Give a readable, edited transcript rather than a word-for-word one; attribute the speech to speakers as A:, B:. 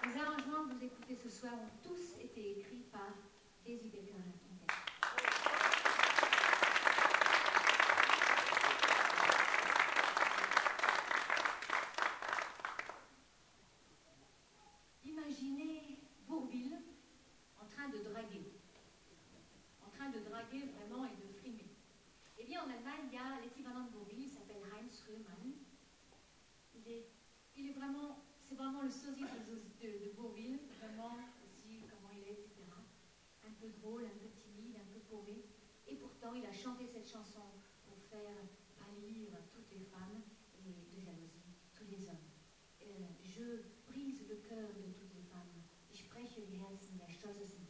A: Les arrangements que vous écoutez ce soir ont tous été écrits par Desiderio à la trompette. Imaginez Bourvil en train de draguer vraiment et de frimer. Eh bien, en Allemagne, il y a l'équivalent de Bourvil, il s'appelle Heinz Rühmann. Il est vraiment, c'est vraiment le sosie de Bourvil, vraiment aussi comment il est, etc. Un peu drôle, un peu timide, un peu paumé. Et pourtant, il a chanté cette chanson pour faire pâlir toutes les femmes et de jalousie tous les hommes. Je brise le cœur de toutes les femmes. Ich breche die Herzen der stolzesten